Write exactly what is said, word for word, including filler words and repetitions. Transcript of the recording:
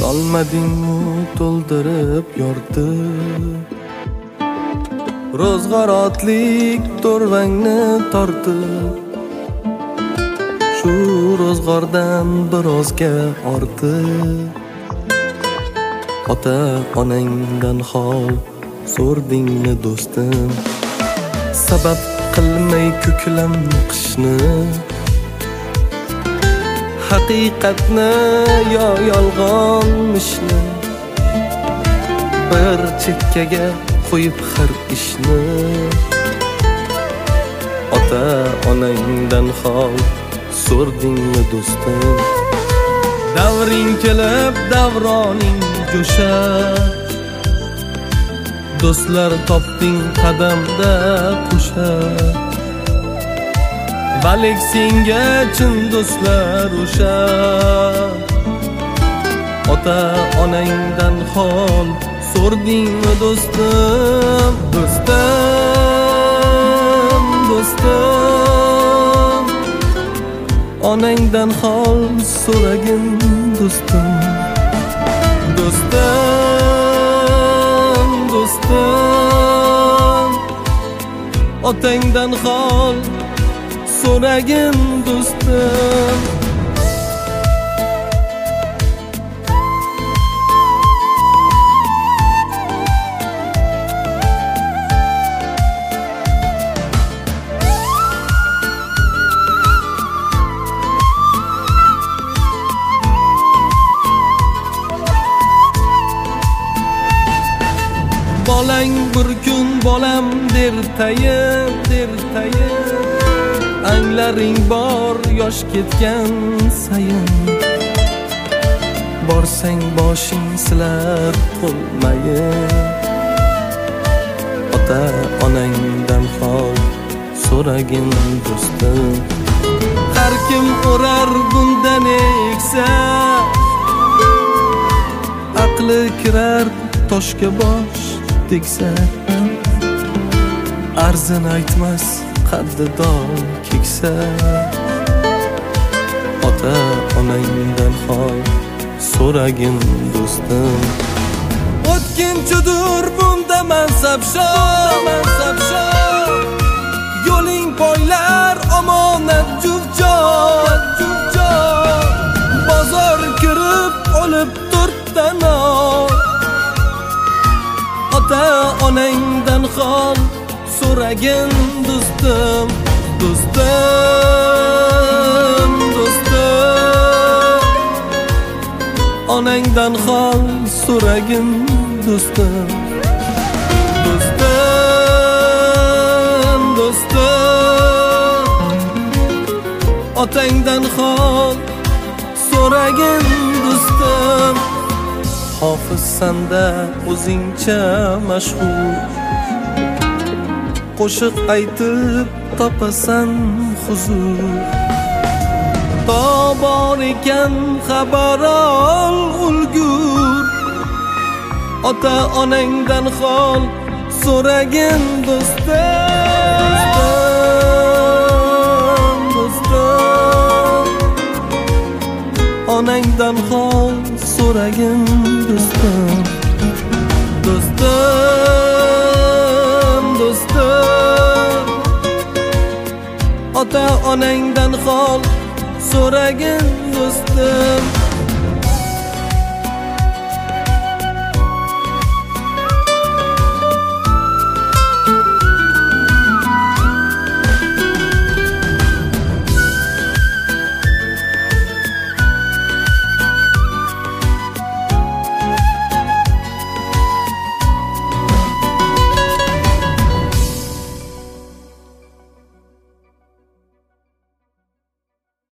Olmadingmi to'ldirib yordi ro'zg'or otlik to'rvangni tortib shu ro'zg'ordan birozga ortib ota onangdan hol so'rdingmi do'stim sabab qilmay ko'klam qishni haqiqatni yo yolg'onmishni bir chekkaga qo'yib har ishni ota onangdan hol so'rdingmi do'stim davring kelib davroning jo'shar do'stlar topding qadamda qo'shar balik senga chin do'stlar o'sha ota onangdan hol so'rdingmi do'stim do'stim do'stim onangdan hol so'ragin do'stim do'stim do'stim otangdan hol so'ragin do'stim bolang bir kun bolam der tayin der tayin anglaring bor yosh ketgan sayin borsang boshing silar qo'lmayin ota onangdan hol so'ragin do'stim har kim o'rar bundan eksa aqli kirar toshga bosh tegsa arzini aytmas qaddi dol keksa ota onangdan hol so'ragin do'stim o'tkinchidir bunda mansab shon yo'ling poylar omonat jufjon bozor kirib olib to'rtdan ota onangdan hol so'ragin do'stim do'stim do'stim onangdan hol so'ragin do'stim do'stim do'stim otangdan hol so'ragin do'stim hofizsanda o'zingcha mashhur qo'shiq aytib topasan huzur tobor ekan xabar ol ulgur ota onangdan hol so'ragin do'stim do'stim onangdan hol so'ragin do'stim do'stim do'stim ota onangdan hol so'ragin do'stim